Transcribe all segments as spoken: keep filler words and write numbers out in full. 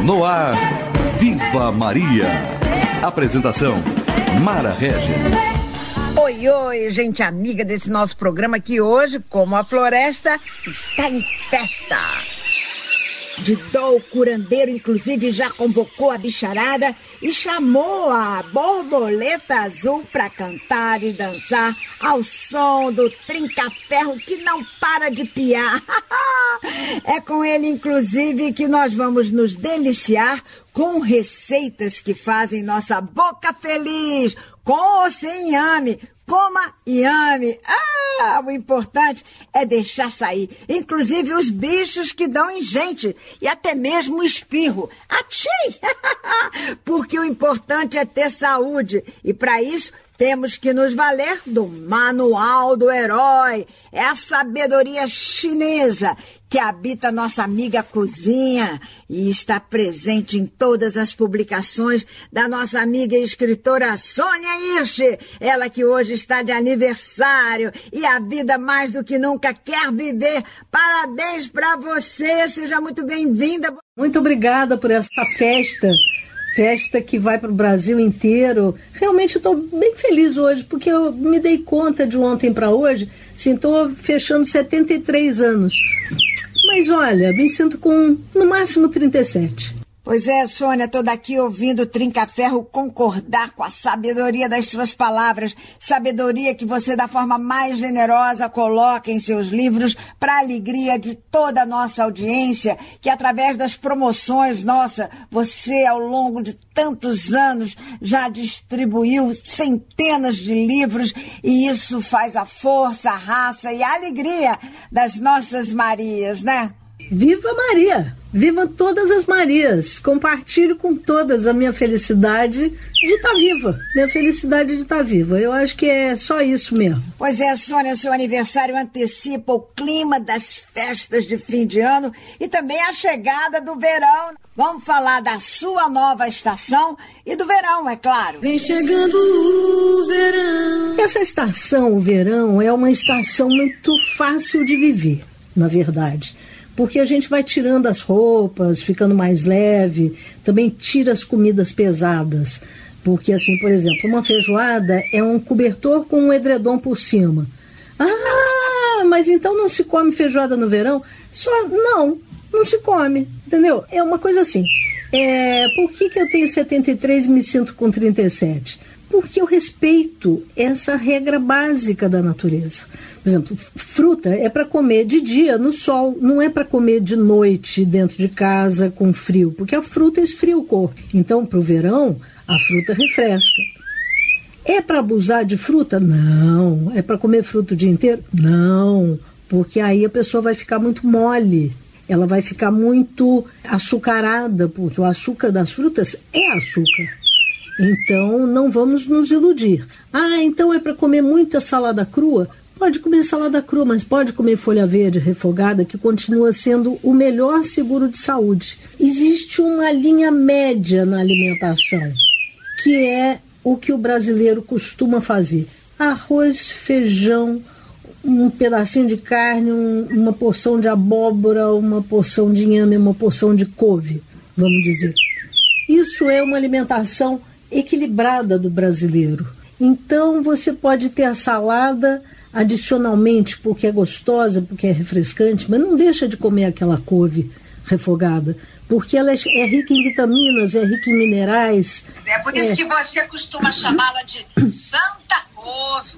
No ar, Viva Maria. Apresentação, Mara Régia. Oi, oi, gente amiga desse nosso programa que hoje, como a floresta, está em festa. Didô, o curandeiro, inclusive, já convocou a bicharada e chamou a borboleta azul para cantar e dançar ao som do trinca-ferro que não para de piar. É com ele, inclusive, que nós vamos nos deliciar com receitas que fazem nossa boca feliz, com ou sem inhame. Coma e ame. Ah, o importante é deixar sair, inclusive os bichos que dão em gente e até mesmo o espirro. Atchim! Porque o importante é ter saúde e para isso temos que nos valer do Manual do Herói. É a sabedoria chinesa que habita nossa amiga cozinha e está presente em todas as publicações da nossa amiga e escritora Sônia Hirsch. Ela que hoje está de aniversário e a vida mais do que nunca quer viver. Parabéns para você, seja muito bem-vinda. Muito obrigada por essa festa. Festa que vai para o Brasil inteiro. Realmente estou bem feliz hoje, porque eu me dei conta de ontem para hoje, sim, estou fechando setenta e três anos. Mas olha, me sinto com no máximo trinta e sete. Pois é, Sônia, tô daqui ouvindo o Trinca-Ferro concordar com a sabedoria das suas palavras, sabedoria que você, da forma mais generosa, coloca em seus livros para a alegria de toda a nossa audiência, que através das promoções, nossa, você, ao longo de tantos anos, já distribuiu centenas de livros e isso faz a força, a raça e a alegria das nossas Marias, né? Viva Maria! Viva todas as Marias! Compartilho com todas a minha felicidade de estar viva. Minha felicidade de estar viva. Eu acho que é só isso mesmo. Pois é, Sônia, seu aniversário antecipa o clima das festas de fim de ano e também a chegada do verão. Vamos falar da sua nova estação e do verão, é claro. Vem chegando o verão. Essa estação, o verão, é uma estação muito fácil de viver, na verdade. Porque a gente vai tirando as roupas, ficando mais leve, também tira as comidas pesadas. Porque, assim, por exemplo, uma feijoada é um cobertor com um edredom por cima. Ah, mas então não se come feijoada no verão? Só, não, não se come, entendeu? É uma coisa assim. É, por que que eu tenho setenta e três e me sinto com trinta e sete? Porque eu respeito essa regra básica da natureza. Por exemplo, fruta é para comer de dia, no sol, não é para comer de noite, dentro de casa, com frio, porque a fruta esfria o corpo. Então, para o verão, a fruta refresca. É para abusar de fruta? Não. É para comer fruta o dia inteiro? Não, porque aí a pessoa vai ficar muito mole. Ela vai ficar muito açucarada, porque o açúcar das frutas é açúcar. Então, não vamos nos iludir. Ah, então é para comer muita salada crua? Pode comer salada crua, mas pode comer folha verde refogada, que continua sendo o melhor seguro de saúde. Existe uma linha média na alimentação, que é o que o brasileiro costuma fazer. Arroz, feijão, um pedacinho de carne, um, uma porção de abóbora, uma porção de inhame, uma porção de couve, vamos dizer. Isso é uma alimentação equilibrada do brasileiro. Então você pode ter a salada adicionalmente porque é gostosa, porque é refrescante, mas não deixa de comer aquela couve refogada, porque ela é, é rica em vitaminas, é rica em minerais. É por isso é... que você costuma chamá-la de Santa Couve.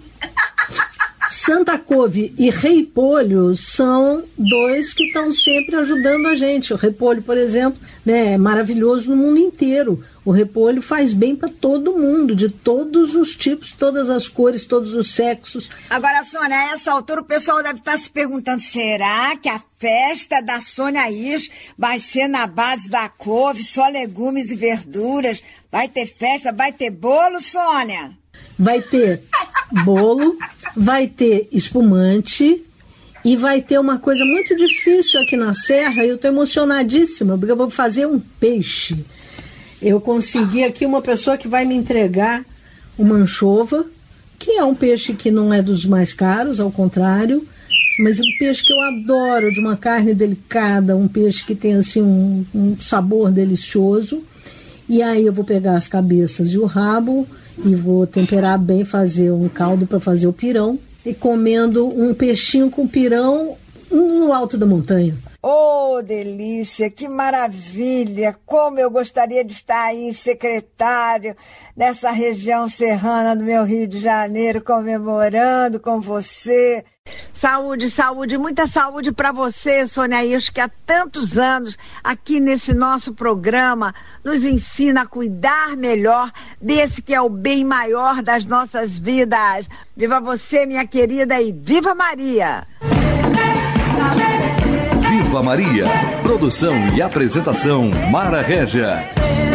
Santa Couve e repolho são dois que estão sempre ajudando a gente. O repolho, por exemplo, né, é maravilhoso no mundo inteiro. O repolho faz bem para todo mundo, de todos os tipos, todas as cores, todos os sexos. Agora, Sônia, a essa altura o pessoal deve estar se perguntando, será que a festa da Sônia Hirsch vai ser na base da couve, só legumes e verduras? Vai ter festa, vai ter bolo, Sônia? Vai ter bolo, vai ter espumante e vai ter uma coisa muito difícil aqui na Serra, e eu estou emocionadíssima, porque eu vou fazer um peixe. Eu consegui aqui uma pessoa que vai me entregar uma anchova, que é um peixe que não é dos mais caros, ao contrário, Mas um peixe que eu adoro, de uma carne delicada, um peixe que tem assim um, um sabor delicioso. E aí eu vou pegar as cabeças e o rabo e vou temperar bem, fazer um caldo para fazer o pirão. E comendo um peixinho com pirão no alto da montanha. Oh, delícia, que maravilha! Como eu gostaria de estar aí em Secretário, nessa região serrana do meu Rio de Janeiro, comemorando com você. Saúde, saúde, muita saúde para você, Sônia Hirsch, que há tantos anos aqui nesse nosso programa nos ensina a cuidar melhor desse que é o bem maior das nossas vidas. Viva você, minha querida, e viva Maria! Viva Maria! Produção e apresentação Mara Régia.